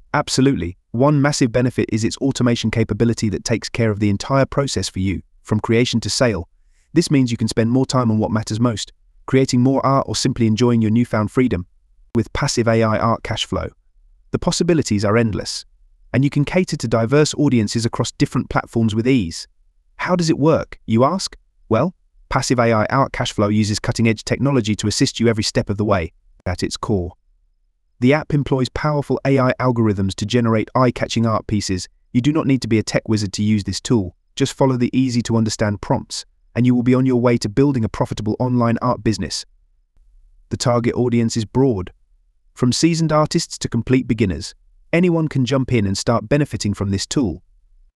Absolutely. One massive benefit is its automation capability that takes care of the entire process for you, from creation to sale. This means you can spend more time on what matters most, creating more art or simply enjoying your newfound freedom. With passive AI art cash flow, the possibilities are endless, and you can cater to diverse audiences across different platforms with ease. How does it work, you ask? Well, passive AI art cash flow uses cutting-edge technology to assist you every step of the way. At its core, the app employs powerful AI algorithms to generate eye-catching art pieces. You do not need to be a tech wizard to use this tool. Just follow the easy-to-understand prompts, and you will be on your way to building a profitable online art business. The target audience is broad. From seasoned artists to complete beginners, anyone can jump in and start benefiting from this tool.